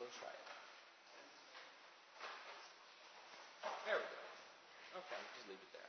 We'll try it. There we go. Okay, just leave it there.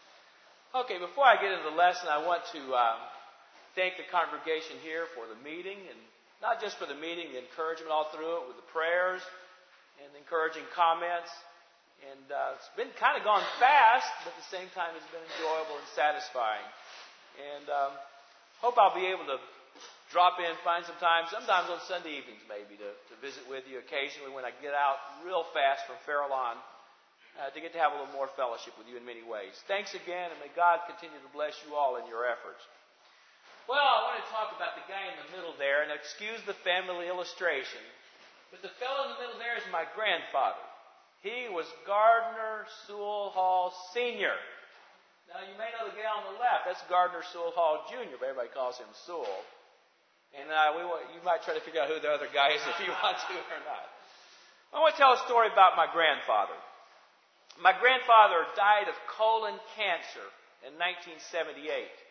Okay, before I get into the lesson, I want to thank the congregation here for the meeting, and not just for the meeting, the encouragement all through it with the prayers and the encouraging comments. And it's been kind of gone fast, but at the same time it's been enjoyable and satisfying. And hope I'll be able to drop in, find some time, sometimes on Sunday evenings maybe, to visit with you occasionally when I get out real fast from Farallon, to get to have a little more fellowship with you in many ways. Thanks again, and may God continue to bless you all in your efforts. Well, I want to talk about the guy in the middle there, and excuse the family illustration, but the fellow in the middle there is my grandfather. He was Gardner Sewell Hall Sr. Now, you may know the guy on the left. That's Gardner Sewell Hall Jr., but everybody calls him Sewell. And you might try to figure out who the other guy is if you want to or not. I want to tell a story about my grandfather. My grandfather died of colon cancer in 1978.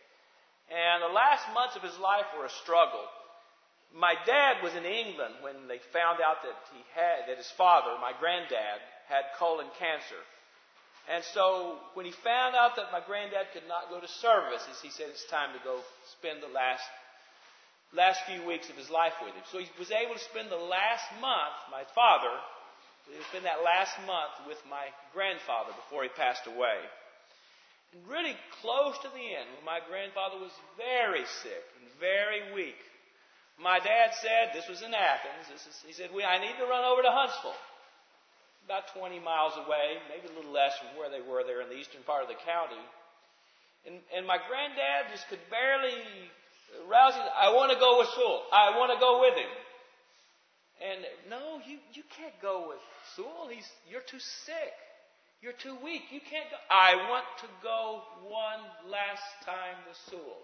And the last months of his life were a struggle. My dad was in England when they found out that his father, my granddad, had colon cancer. And so when he found out that my granddad could not go to services, he said it's time to go spend the last few weeks of his life with him. So he was able to spend the last month, my father, he would spend that last month with my grandfather before he passed away. And really close to the end, when my grandfather was very sick and very weak, my dad said, this was in Athens, he said, I need to run over to Huntsville, about 20 miles away, maybe a little less from where they were there in the eastern part of the county. And my granddad just could barely rouse him. I want to go with Sewell. I want to go with him. And no, you can't go with Sewell. You're too sick. You're too weak. You can't go. I want to go one last time with Sewell.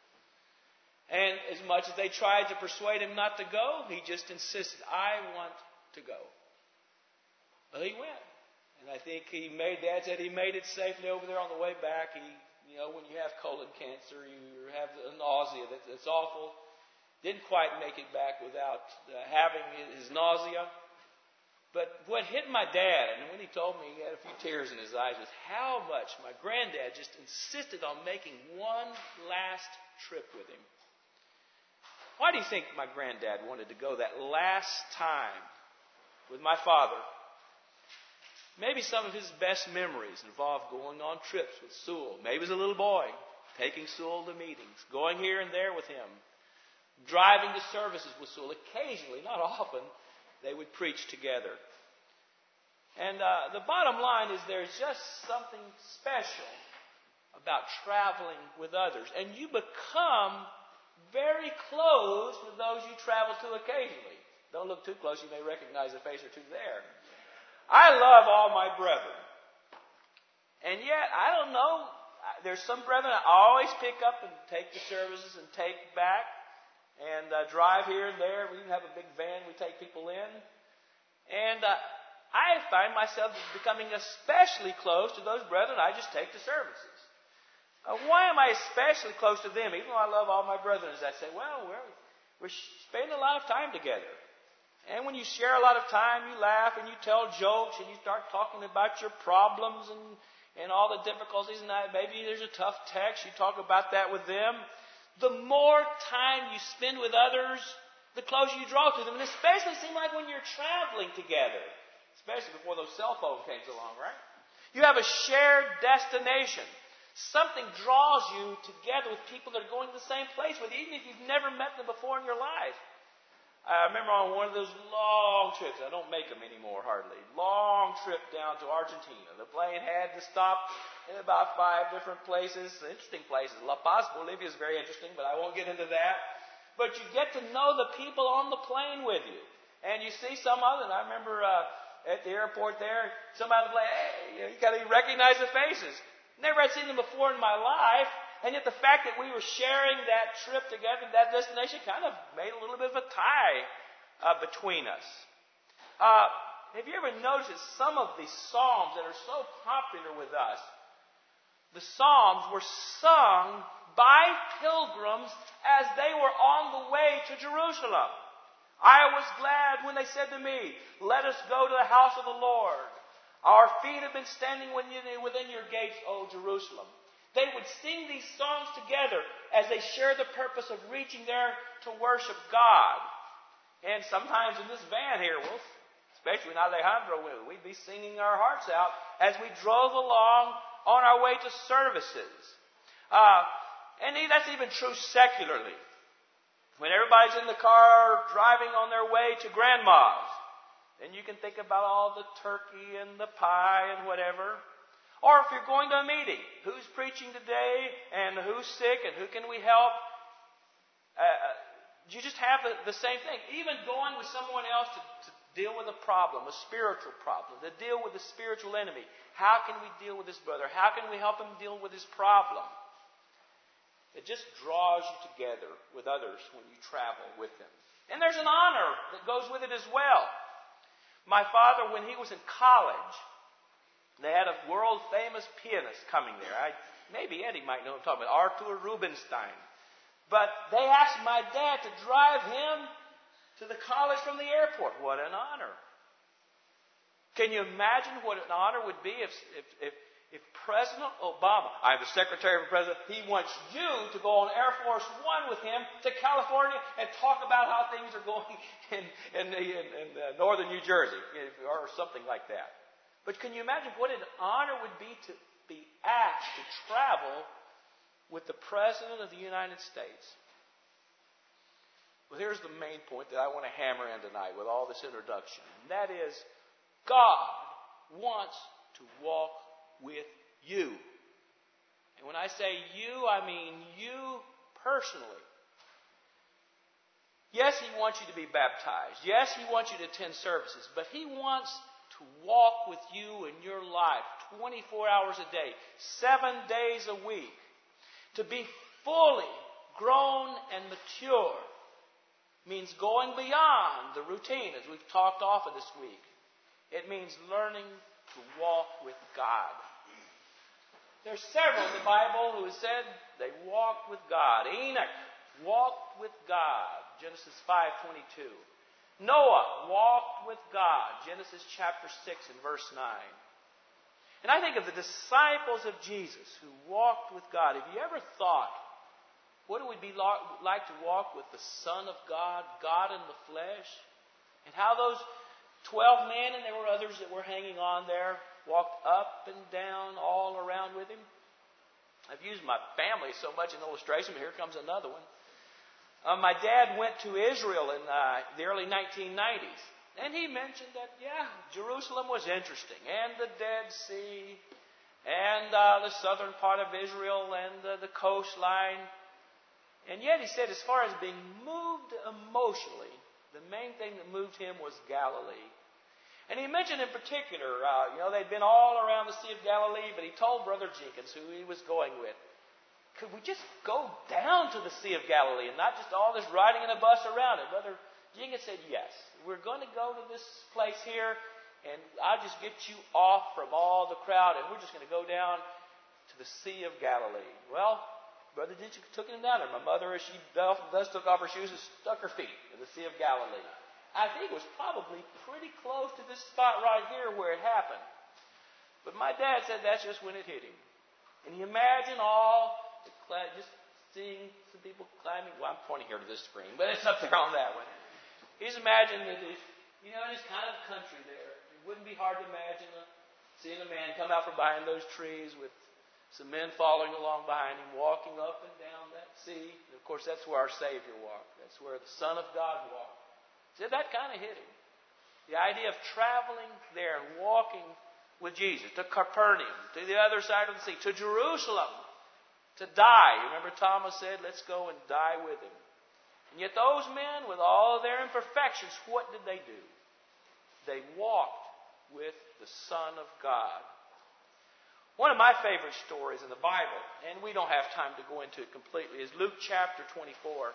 And as much as they tried to persuade him not to go, he just insisted, I want to go. Well, he went. And I think Dad said he made it safely over there on the way back. When you have colon cancer, you have a nausea that's awful. Didn't quite make it back without having his nausea. But what hit my dad, and when he told me, he had a few tears in his eyes, was how much my granddad just insisted on making one last trip with him. Why do you think my granddad wanted to go that last time with my father? Maybe some of his best memories involve going on trips with Sewell. Maybe as a little boy, taking Sewell to meetings, going here and there with him, driving to services with Sewell. Occasionally, not often, they would preach together. And the bottom line is there's just something special about traveling with others. And you become very close with those you travel to occasionally. Don't look too close, you may recognize a face or two there. I love all my brethren. And yet, I don't know, there's some brethren I always pick up and take to services and take back and drive here and there. We even have a big van we take people in. And I find myself becoming especially close to those brethren I just take to services. Why am I especially close to them? Even though I love all my brethren, as I say, well, we're spending a lot of time together. And when you share a lot of time, you laugh and you tell jokes and you start talking about your problems and all the difficulties. And maybe there's a tough text. You talk about that with them. The more time you spend with others, the closer you draw to them. And especially it seems like when you're traveling together, especially before those cell phones came along, right? You have a shared destination. Something draws you together with people that are going to the same place with you, even if you've never met them before in your life. I remember on one of those long trips, I don't make them anymore hardly, long trip down to Argentina. The plane had to stop in about 5 different places, interesting places. La Paz, Bolivia is very interesting, but I won't get into that. But you get to know the people on the plane with you. And you see some of them. I remember at the airport there, somebody on the plane, hey, you recognize the faces. Never had seen them before in my life. And yet the fact that we were sharing that trip together, that destination, kind of made a little bit of a tie between us. Have you ever noticed that some of these psalms that are so popular with us, the psalms were sung by pilgrims as they were on the way to Jerusalem? I was glad when they said to me, let us go to the house of the Lord. Our feet have been standing within your gates, O Jerusalem. They would sing these songs together as they share the purpose of reaching there to worship God. And sometimes in this van here, especially when Alejandro, we'd be singing our hearts out as we drove along on our way to services. And that's even true secularly. When everybody's in the car driving on their way to grandma's, then you can think about all the turkey and the pie and whatever. Or if you're going to a meeting, who's preaching today and who's sick and who can we help? You just have the same thing. Even going with someone else to deal with a problem, a spiritual problem, to deal with a spiritual enemy. How can we deal with this brother? How can we help him deal with his problem? It just draws you together with others when you travel with them. And there's an honor that goes with it as well. My father, when he was in college, they had a world-famous pianist coming there. Maybe Eddie might know what I'm talking about, Arthur Rubinstein. But they asked my dad to drive him to the college from the airport. What an honor. Can you imagine what an honor would be if President Obama, I'm the Secretary of the President, he wants you to go on Air Force One with him to California and talk about how things are going in northern New Jersey, or something like that. But can you imagine what an honor would be to be asked to travel with the President of the United States? Well, here's the main point that I want to hammer in tonight with all this introduction. And that is, God wants to walk with you. And when I say you, I mean you personally. Yes, He wants you to be baptized. Yes, He wants you to attend services. But He wants to walk with you in your life 24 hours a day, 7 days a week. To be fully grown and mature means going beyond the routine, as we've talked often this week. It means learning to walk with God. There's several in the Bible who have said they walked with God. Enoch walked with God, Genesis 5:22. Noah walked with God, Genesis chapter 6 and verse 9. And I think of the disciples of Jesus who walked with God. Have you ever thought, what it would be like to walk with the Son of God, God in the flesh? And how those 12 men, and there were others that were hanging on there, walked up and down all around with Him. I've used my family so much in illustration, but here comes another one. My dad went to Israel in the early 1990s. And he mentioned that, Jerusalem was interesting. And the Dead Sea. And the southern part of Israel. And the coastline. And yet he said, as far as being moved emotionally, the main thing that moved him was Galilee. And he mentioned in particular, they'd been all around the Sea of Galilee, but he told Brother Jenkins, who he was going with, could we just go down to the Sea of Galilee and not just all this riding in a bus around it? Brother Jenkins said, yes, we're going to go to this place here, and I'll just get you off from all the crowd, and we're just going to go down to the Sea of Galilee. Well, Brother Jenkins took him down there. My mother, as she does, took off her shoes and stuck her feet in the Sea of Galilee. I think it was probably pretty close to this spot right here where it happened. But my dad said that's just when it hit him. And you imagine just seeing some people climbing. Well, I'm pointing here to this screen, but it's up there on that one. He's imagining that in this kind of country there, it wouldn't be hard to imagine seeing a man come out from behind those trees with some men following along behind him, walking up and down that sea. And of course, that's where our Savior walked. That's where the Son of God walked. So that kind of hit him. The idea of traveling there and walking with Jesus to Capernaum, to the other side of the sea, to Jerusalem, to die. Remember Thomas said, let's go and die with Him. And yet those men, with all of their imperfections, what did they do? They walked with the Son of God. One of my favorite stories in the Bible, and we don't have time to go into it completely, is Luke chapter 24.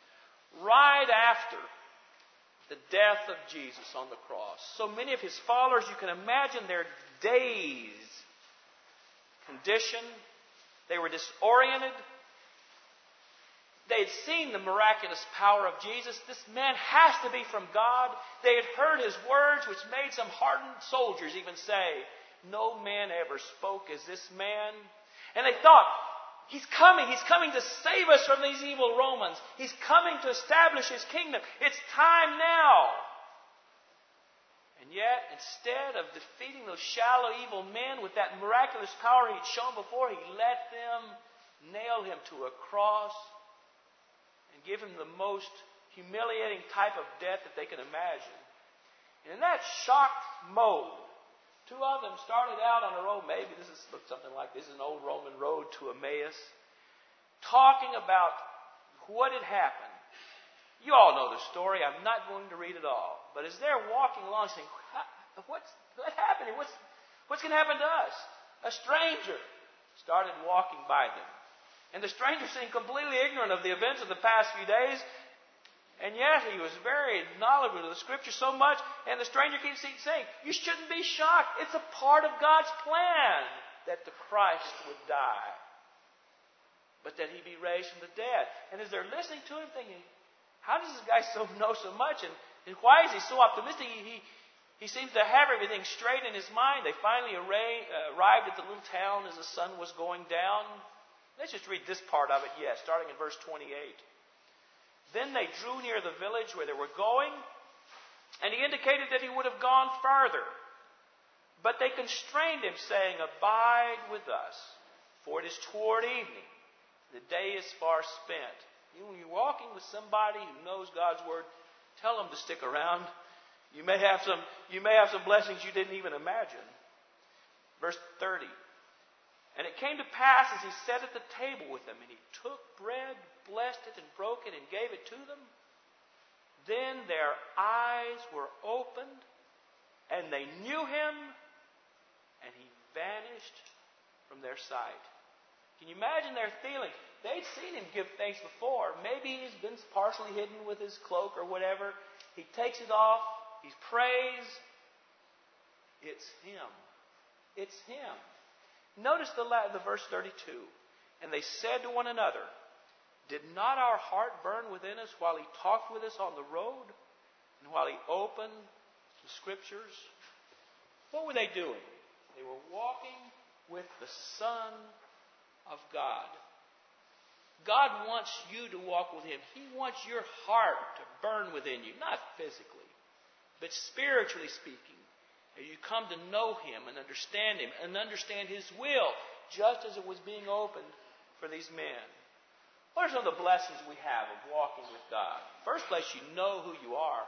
Right after the death of Jesus on the cross, so many of His followers, you can imagine their dazed condition. They were disoriented. They had seen the miraculous power of Jesus. This man has to be from God. They had heard his words, which made some hardened soldiers even say, "No man ever spoke as this man." And they thought, He's coming to save us from these evil Romans. He's coming to establish His kingdom. It's time now. And yet, instead of defeating those shallow, evil men with that miraculous power He'd shown before, He let them nail Him to a cross and give Him the most humiliating type of death that they can imagine. And in that shocked mode, two of them started out on a road. Maybe this looked something like this is an old Roman road to Emmaus, talking about what had happened. You all know the story. I'm not going to read it all. But as they're walking along, saying, "What's happening? What's going to happen to us?" A stranger started walking by them. And the stranger seemed completely ignorant of the events of the past few days. And yet he was very knowledgeable of the Scripture so much. And the stranger keeps saying, "You shouldn't be shocked. It's a part of God's plan that the Christ would die, but that He be raised from the dead." And as they're listening to him, thinking, how does this guy know so much? And why is he so optimistic? He seems to have everything straight in his mind. They finally arrived at the little town as the sun was going down. Let's just read this part of it, starting in verse 28. Then they drew near the village where they were going, and he indicated that he would have gone farther. But they constrained him, saying, "Abide with us, for it is toward evening. The day is far spent." When you're walking with somebody who knows God's Word, tell them to stick around. You may have some blessings you didn't even imagine. Verse 30. And it came to pass as he sat at the table with them, and he took bread, blessed it, and broke it, and gave it to them. Then their eyes were opened, and they knew him, and he vanished from their sight. Can you imagine their feeling? They'd seen him give thanks before. Maybe he's been partially hidden with his cloak or whatever. He takes it off. He prays. It's him. It's him. Notice the verse 32. And they said to one another, "Did not our heart burn within us while he talked with us on the road, and while he opened the Scriptures?" What were they doing? They were walking with the Son of God. God wants you to walk with Him. He wants your heart to burn within you, not physically, but spiritually speaking. As you come to know Him and understand Him and understand His will, just as it was being opened for these men. What are some of the blessings we have of walking with God? First place, you know who you are.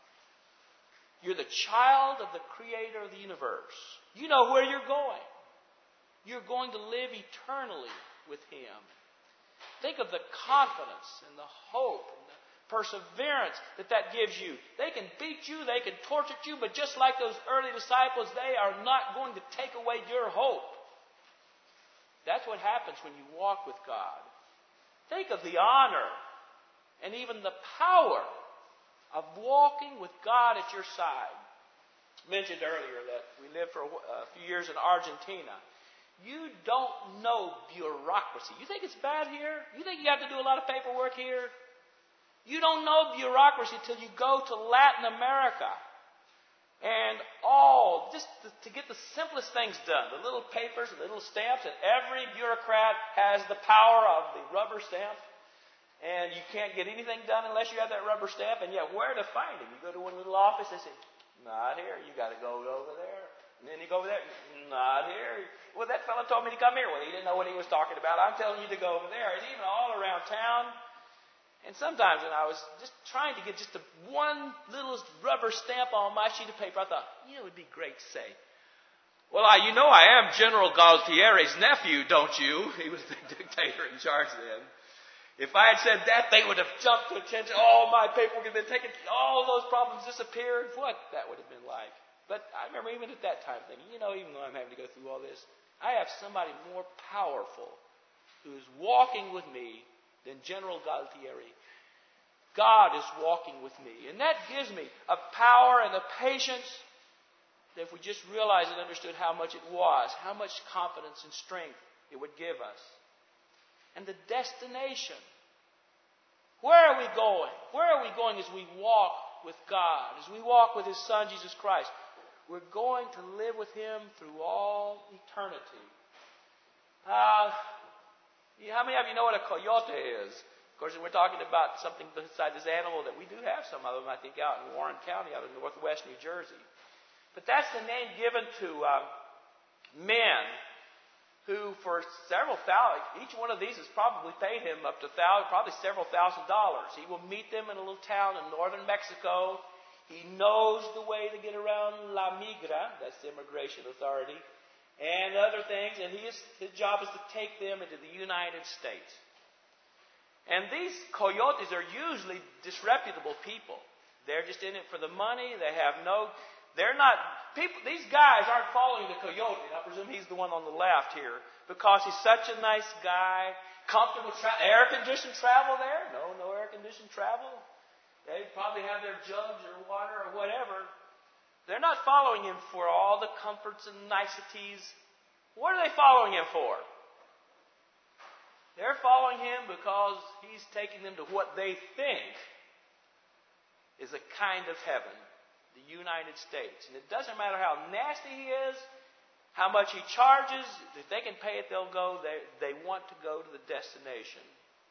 You're the child of the Creator of the universe. You know where you're going. You're going to live eternally with Him. Think of the confidence and the hope and the perseverance that gives you. They can beat you, they can torture you, but just like those early disciples, they are not going to take away your hope. That's what happens when you walk with God. Think of the honor and even the power of walking with God at your side. I mentioned earlier that we lived for a few years in Argentina. You don't know bureaucracy. You think it's bad here? You think you have to do a lot of paperwork here? You don't know bureaucracy till you go to Latin America. And just to get the simplest things done, the little papers, the little stamps, and every bureaucrat has the power of the rubber stamp. And you can't get anything done unless you have that rubber stamp. And yet, where to find him? You go to one little office, they say, "Not here. You got to go over there." And then you go over there, "Not here. Well, that fellow told me to come here." Well, he didn't know what he was talking about. I'm telling you to go over there. And even all around town. And sometimes when I was just trying to get just one little rubber stamp on my sheet of paper, I thought, it would be great to say, "Well, I am General Galtieri's nephew, don't you?" He was the dictator in charge then. If I had said that, they would have jumped to attention. All my paperwork had been taken. All those problems disappeared. What that would have been like. But I remember even at that time thinking, even though I'm having to go through all this, I have somebody more powerful who's walking with me than General Galtieri. God is walking with me. And that gives me a power and a patience that if we just realized and understood how much it was, how much confidence and strength it would give us. And the destination Where are we going? Where are we going as we walk with God, as we walk with His Son, Jesus Christ? We're going to live with Him through all eternity. How many of you know what a coyote is? Of course, we're talking about something besides this animal that we do have some of them, I think, out in Warren County, out in northwest New Jersey. But that's the name given to men who, for several thousand, each one of these has probably paid him up to probably several $1,000s. He will meet them in a little town in northern Mexico. He knows the way to get around La Migra, that's the immigration authority, and other things, and his job is to take them into the United States. And these coyotes are usually disreputable people. They're just in it for the money. These guys aren't following the coyote. I presume he's the one on the left here, because he's such a nice guy. Comfortable air-conditioned travel there? No air-conditioned travel. They probably have their jugs or water or whatever. They're not following him for all the comforts and niceties. What are they following him for? They're following him because he's taking them to what they think is a kind of heaven, the United States. And it doesn't matter how nasty he is, how much he charges. If they can pay it, they'll go. They want to go to the destination.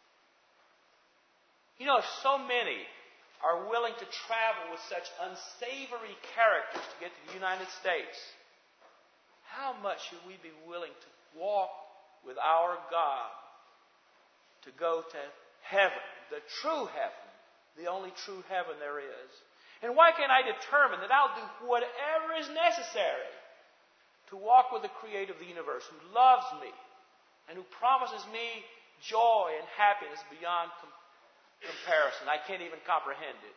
You know, if so many are willing to travel with such unsavory characters to get to the United States, how much should we be willing to walk with our God to go to heaven, the true heaven, the only true heaven there is? And why can't I determine that I'll do whatever is necessary to walk with the Creator of the universe, who loves me and who promises me joy and happiness beyond comparison? I can't even comprehend it.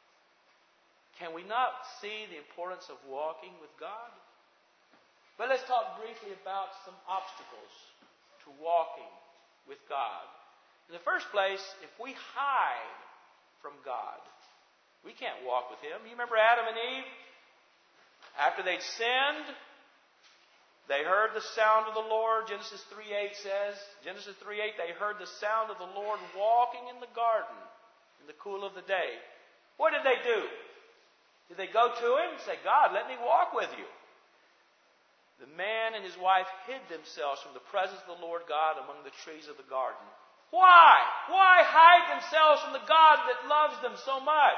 Can we not see the importance of walking with God? But let's talk briefly about some obstacles to walking with God. In the first place, if we hide from God, we can't walk with Him. You remember Adam and Eve? After they'd sinned, they heard the sound of the Lord. Genesis 3:8 says, they heard the sound of the Lord walking in the garden in the cool of the day. What did they do? Did they go to Him and say, God, let me walk with you? The man and his wife hid themselves from the presence of the Lord God among the trees of the garden. Why? Why hide themselves from the God that loves them so much?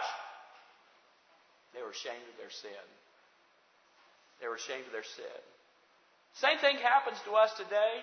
They were ashamed of their sin. They were ashamed of their sin. Same thing happens to us today.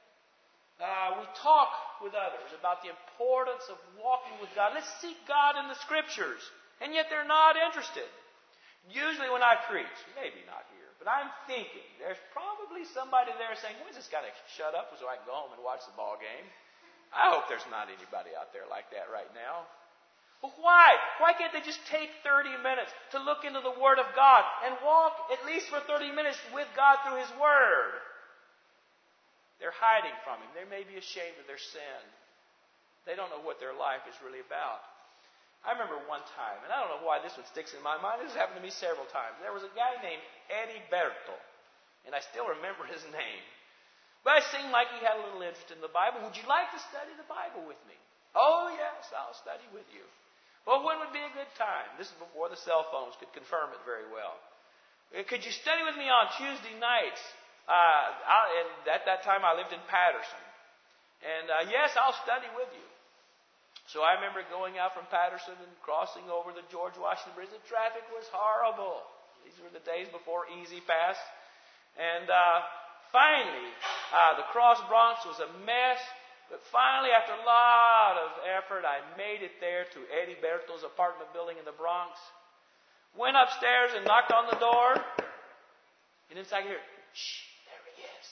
We talk with others about the importance of walking with God. Let's seek God in the Scriptures. And yet they're not interested. Usually when I preach, maybe not here, but I'm thinking there's probably somebody there saying, when's this guy to shut up so I can go home and watch the ball game? I hope there's not anybody out there like that right now. Well, why? Why can't they just take 30 minutes to look into the Word of God and walk at least for 30 minutes with God through His Word? They're hiding from Him. They may be ashamed of their sin. They don't know what their life is really about. I remember one time, and I don't know why this one sticks in my mind. This has happened to me several times. There was a guy named Eddie Berto, and I still remember his name. But it seemed like he had a little interest in the Bible. Would you like to study the Bible with me? Oh, yes, I'll study with you. Well, when would be a good time? This is before the cell phones could confirm it very well. Could you study with me on Tuesday nights? And at that time, I lived in Patterson. And yes, I'll study with you. So I remember going out from Patterson and crossing over the George Washington Bridge. The traffic was horrible. These were the days before Easy Pass. And finally, the Cross Bronx was a mess. But finally, after a lot of effort, I made it there to Eddie Berto's apartment building in the Bronx. Went upstairs and knocked on the door. And inside I hear, shh, there he is.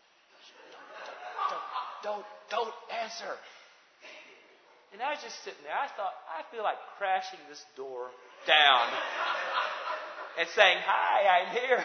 Don't answer. And I was just sitting there. I thought, I feel like crashing this door down and saying, hi, I'm here.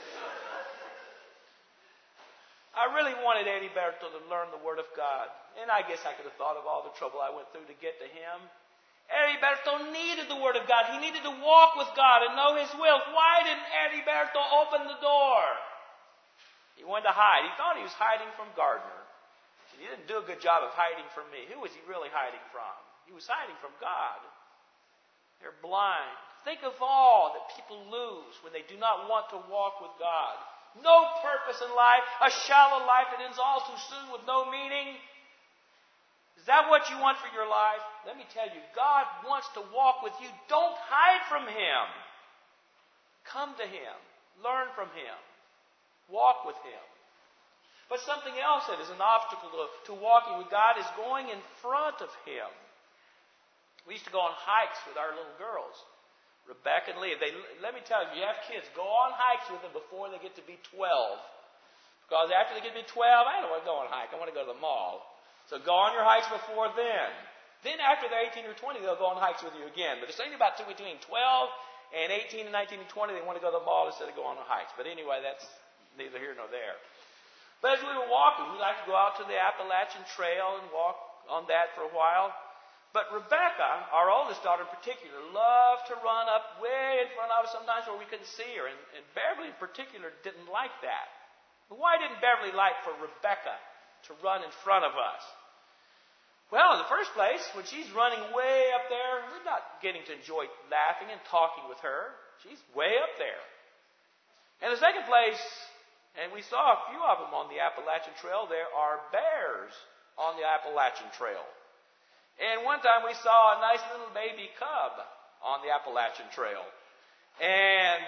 I really wanted Eddie Berto to learn the Word of God. And I guess I could have thought of all the trouble I went through to get to him. Eddie Berto needed the Word of God. He needed to walk with God and know His will. Why didn't Eddie Berto open the door? He wanted to hide. He thought he was hiding from Gardner. He didn't do a good job of hiding from me. Who was he really hiding from? He was hiding from God. They're blind. Think of all that people lose when they do not want to walk with God. No purpose in life, a shallow life that ends all too soon with no meaning. Is that what you want for your life? Let me tell you, God wants to walk with you. Don't hide from Him. Come to Him. Learn from Him. Walk with Him. But something else that is an obstacle to walking with God is going in front of Him. We used to go on hikes with our little girls, Rebecca and Leah. Let me tell you, if you have kids, go on hikes with them before they get to be 12. Because after they get to be 12, I don't want to go on a hike. I want to go to the mall. So go on your hikes before then. Then after they're 18 or 20, they'll go on hikes with you again. But there's something about between 12 and 18 and 19 and 20, they want to go to the mall instead of go on the hikes. But anyway, that's neither here nor there. But as we were walking, we like to go out to the Appalachian Trail and walk on that for a while. But Rebecca, our oldest daughter in particular, loved to run up way in front of us sometimes where we couldn't see her. And Beverly in particular didn't like that. But why didn't Beverly like for Rebecca to run in front of us? Well, in the first place, when she's running way up there, we're not getting to enjoy laughing and talking with her. She's way up there. In the second place, and we saw a few of them on the Appalachian Trail, there are bears on the Appalachian Trail. And one time we saw a nice little baby cub on the Appalachian Trail. And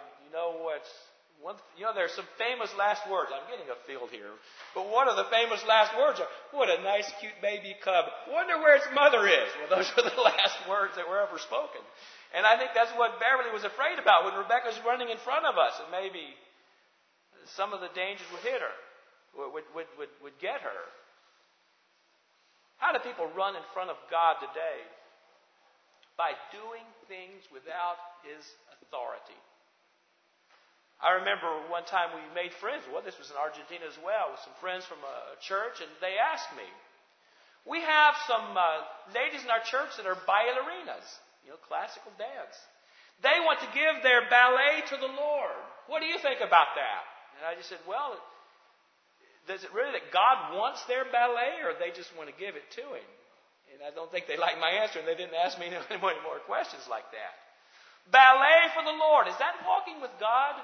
there's some famous last words. I'm getting a field here. But one of the famous last words are, what a nice, cute baby cub. Wonder where its mother is. Well, those were the last words that were ever spoken. And I think that's what Beverly was afraid about when Rebecca's running in front of us. And maybe some of the dangers would hit her, would get her. How do people run in front of God today? By doing things without His authority. I remember one time we made friends. Well, this was in Argentina as well, with some friends from a church, and they asked me, we have some ladies in our church that are bailarinas, classical dance. They want to give their ballet to the Lord. What do you think about that? And I just said, well, is it really that God wants their ballet, or they just want to give it to Him? And I don't think they liked my answer, and they didn't ask me any more questions like that. Ballet for the Lord. Is that walking with God?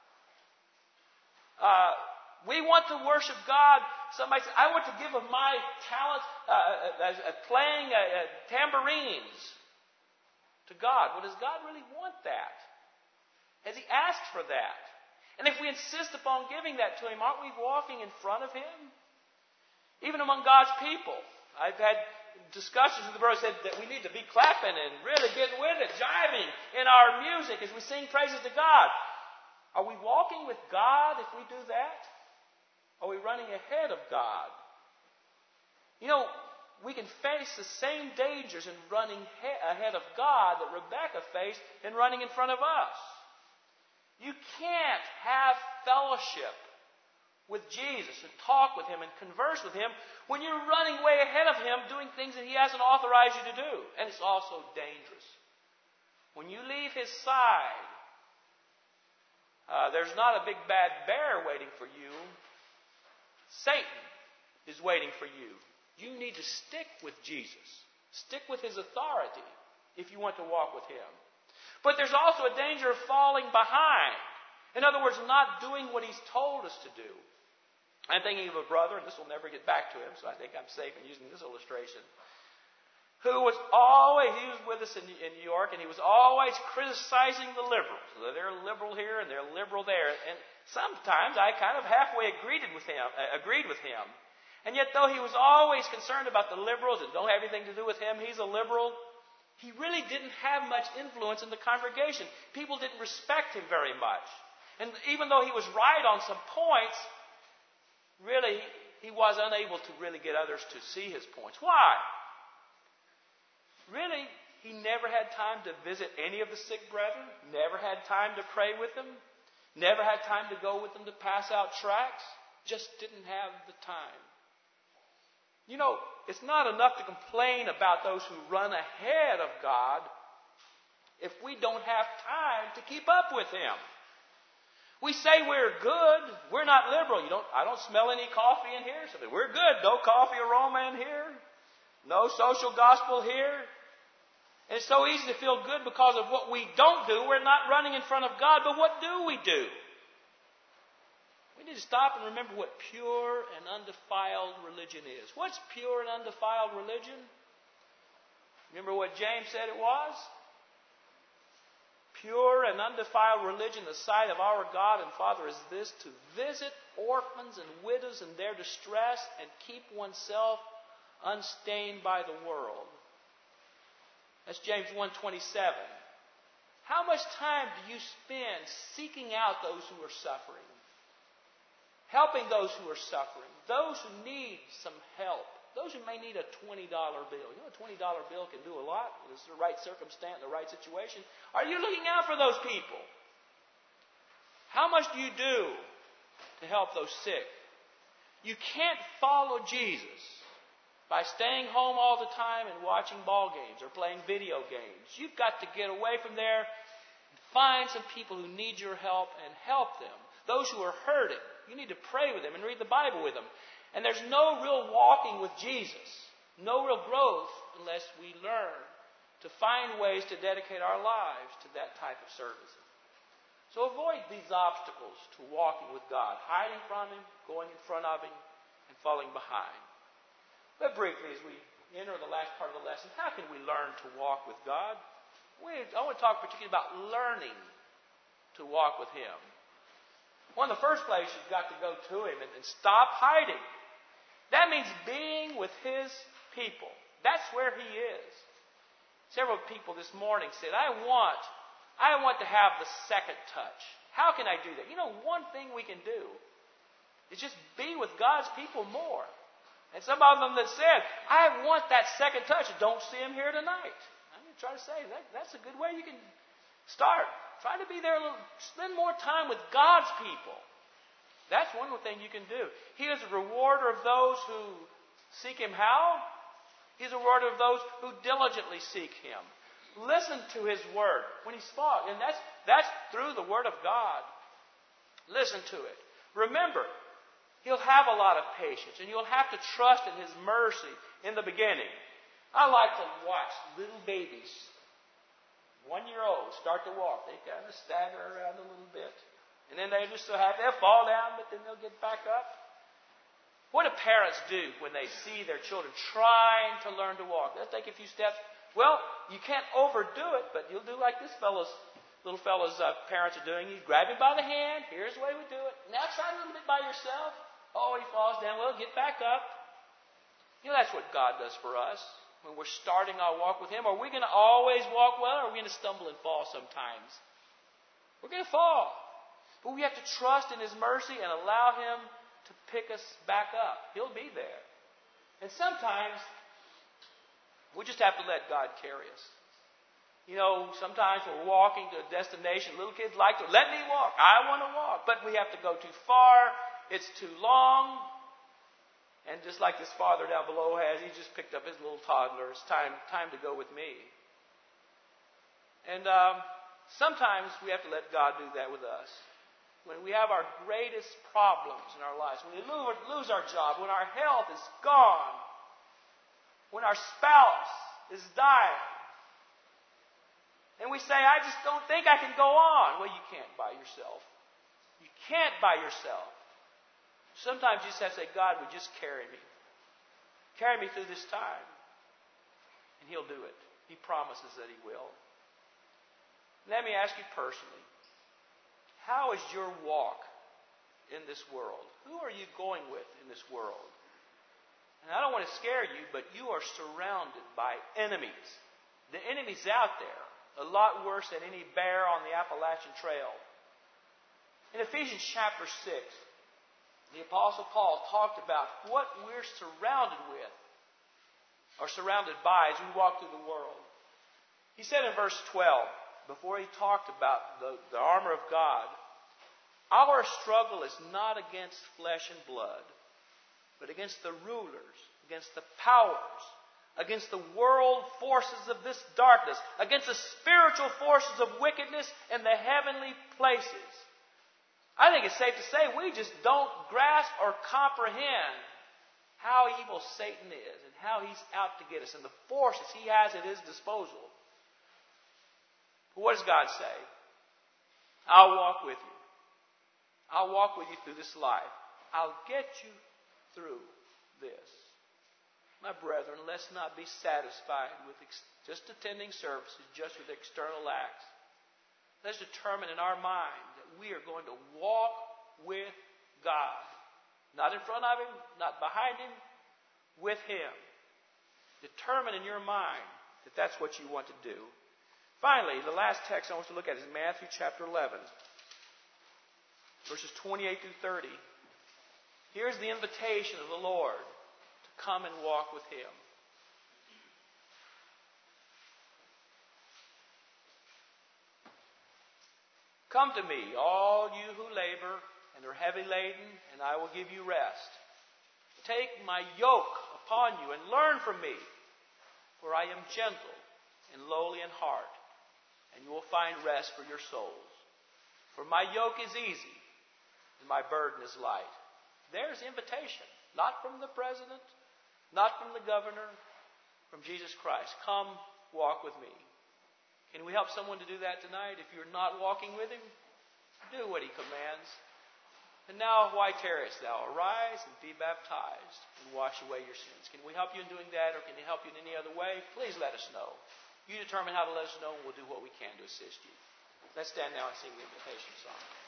We want to worship God. Somebody said, I want to give of my talent playing tambourines to God. Well, does God really want that? Has He asked for that? And if we insist upon giving that to Him, aren't we walking in front of Him? Even among God's people. I've had discussions with the brothers said that we need to be clapping and really getting with it, jiving in our music as we sing praises to God. Are we walking with God if we do that? Are we running ahead of God? We can face the same dangers in running ahead of God that Rebecca faced in running in front of us. You can't have fellowship with Jesus and talk with Him and converse with Him when you're running way ahead of Him doing things that He hasn't authorized you to do. And it's also dangerous. When you leave His side, there's not a big bad bear waiting for you. Satan is waiting for you. You need to stick with Jesus. Stick with His authority if you want to walk with Him. But there's also a danger of falling behind. In other words, not doing what He's told us to do. I'm thinking of a brother, and this will never get back to him, so I think I'm safe in using this illustration, he was with us in New York, and he was always criticizing the liberals. They're liberal here and they're liberal there. And sometimes I kind of halfway agreed with him. And yet, though he was always concerned about the liberals and don't have anything to do with him, he's a liberal, he really didn't have much influence in the congregation. People didn't respect him very much. And even though he was right on some points, really, he was unable to really get others to see his points. Why? Really, he never had time to visit any of the sick brethren, never had time to pray with them, never had time to go with them to pass out tracts, just didn't have the time. It's not enough to complain about those who run ahead of God if we don't have time to keep up with Him. We say we're good. We're not liberal. I don't smell any coffee in here. So we're good. No coffee aroma in here. No social gospel here. And it's so easy to feel good because of what we don't do. We're not running in front of God, but what do we do? We need to stop and remember what pure and undefiled religion is. What's pure and undefiled religion? Remember what James said it was? Pure and undefiled religion in the sight of our God and Father is this: to visit orphans and widows in their distress and keep oneself unstained by the world. That's James 1:27. How much time do you spend seeking out those who are suffering? Helping those who are suffering. Those who need some help. Those who may need a $20 bill. You know, a $20 bill can do a lot. It's the right circumstance, the right situation. Are you looking out for those people? How much do you do to help those sick? You can't follow Jesus by staying home all the time and watching ball games or playing video games. You've got to get away from there and find some people who need your help and help them. Those who are hurting, you need to pray with them and read the Bible with them. And there's no real walking with Jesus, no real growth unless we learn to find ways to dedicate our lives to that type of service. So avoid these obstacles to walking with God, hiding from Him, going in front of Him, and falling behind. But briefly, as we enter the last part of the lesson, how can we learn to walk with God? I want to talk particularly about learning to walk with Him. One of the first places you've got to go to Him and stop hiding. That means being with His people. That's where He is. Several people this morning said, I want to have the second touch. How can I do that? You know, one thing we can do is just be with God's people more. And some of them that said, I want that second touch. Don't see Him here tonight. I'm going to try to say that's a good way you can start. Try to be there a little, spend more time with God's people. That's one thing you can do. He is a rewarder of those who seek Him how? He's a rewarder of those who diligently seek Him. Listen to His Word when He's spoke. And that's through the Word of God. Listen to it. Remember, He'll have a lot of patience, and you'll have to trust in His mercy in the beginning. I like to watch little babies, 1-year-olds, start to walk. They kind of stagger around a little bit. And then they just so happy they'll fall down, but then they'll get back up. What do parents do when they see their children trying to learn to walk? They'll take a few steps. Well, you can't overdo it, but you'll do like this little fellow's parents are doing. You grab him by the hand. Here's the way we do it. Now try a little bit by yourself. Oh, he falls down. Well, get back up. You know, that's what God does for us when we're starting our walk with Him. Are we going to always walk well, or are we going to stumble and fall sometimes? We're going to fall. But we have to trust in His mercy and allow Him to pick us back up. He'll be there. And sometimes we just have to let God carry us. You know, sometimes we're walking to a destination. Little kids like to, let me walk. I want to walk. But we have to go too far. It's too long. And just like this father down below has, he just picked up his little toddler. It's time to go with me. And sometimes we have to let God do that with us. When we have our greatest problems in our lives, when we lose our job, when our health is gone, when our spouse is dying, and we say, I just don't think I can go on. Well, you can't by yourself. You can't by yourself. Sometimes you just have to say, God, would just carry me. Carry me through this time. And He'll do it. He promises that He will. Let me ask you personally, how is your walk in this world? Who are you going with in this world? And I don't want to scare you, but you are surrounded by enemies. The enemy's out there, a lot worse than any bear on the Appalachian Trail. In Ephesians chapter 6, the Apostle Paul talked about what we're surrounded with, or surrounded by as we walk through the world. He said in verse 12, before he talked about the armor of God, our struggle is not against flesh and blood, but against the rulers, against the powers, against the world forces of this darkness, against the spiritual forces of wickedness in the heavenly places. I think it's safe to say we just don't grasp or comprehend how evil Satan is and how he's out to get us and the forces he has at his disposal. But what does God say? I'll walk with you. I'll walk with you through this life. I'll get you through this. My brethren, let's not be satisfied with just attending services, just with external acts. Let's determine in our mind that we are going to walk with God. Not in front of Him, not behind Him, with Him. Determine in your mind that that's what you want to do. Finally, the last text I want to look at is Matthew chapter 11, verses 28 through 30. Here's the invitation of the Lord to come and walk with Him. Come to me, all you who labor and are heavy laden, and I will give you rest. Take my yoke upon you and learn from me, for I am gentle and lowly in heart, and you will find rest for your souls. For my yoke is easy, and my burden is light. There's the invitation, not from the president, not from the governor, from Jesus Christ. Come, walk with me. Can we help someone to do that tonight? If you're not walking with Him, do what He commands. And now, why tarriest thou? Arise and be baptized and wash away your sins. Can we help you in doing that, or can He help you in any other way? Please let us know. You determine how to let us know, and we'll do what we can to assist you. Let's stand now and sing the invitation song.